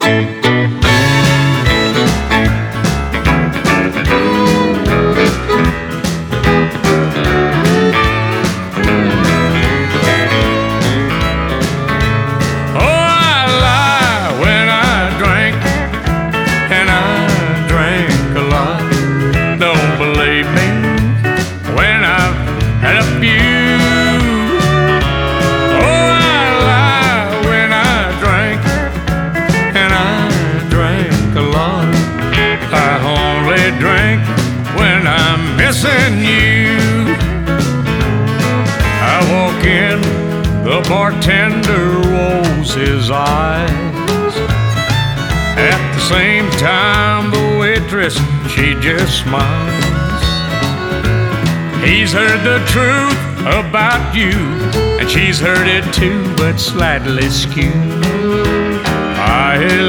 When I'm missing you, I walk in, the bartender rolls his eyes. At the same time, the waitress, she just smiles. He's heard the truth about you, and she's heard it too, but slightly skewed. I